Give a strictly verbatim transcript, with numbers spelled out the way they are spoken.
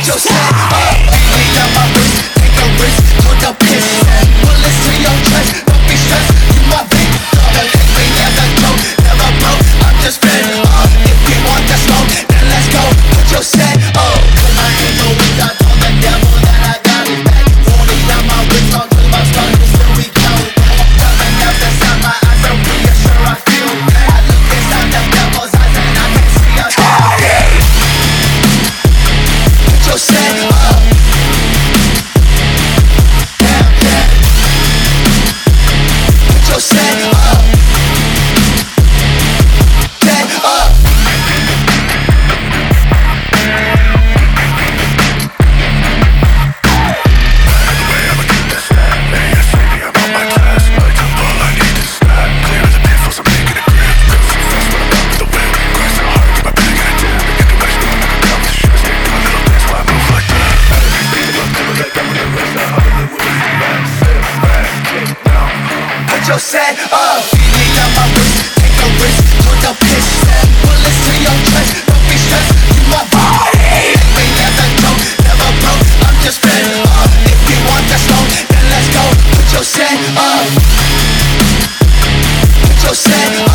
Put your set up. Feeling down my wrist, take a risk, put the piss. Bullets to your chest, don't be stressed. You my big dog, we never joke, never broke. I'm just fed up. If you want the smoke, then let's go. Put your set up. Cause I ain't no weak, I told the devil that I got his back. Falling down my wrist, on to my stomach, still we count. Coming out the side, my eyes are reassure I feel bad. I look inside the devil's eyes and I can see a damn. Put your set up. Damn, damn. Put your set up. Set up. Put your set up. Feeling down my wrist, take a risk, put the piss. Bullets to your chest, don't be stressed. You my body. We never joke, never broke. I'm just fed up. If you want the smoke, then let's go. Put your set up. Put your set up.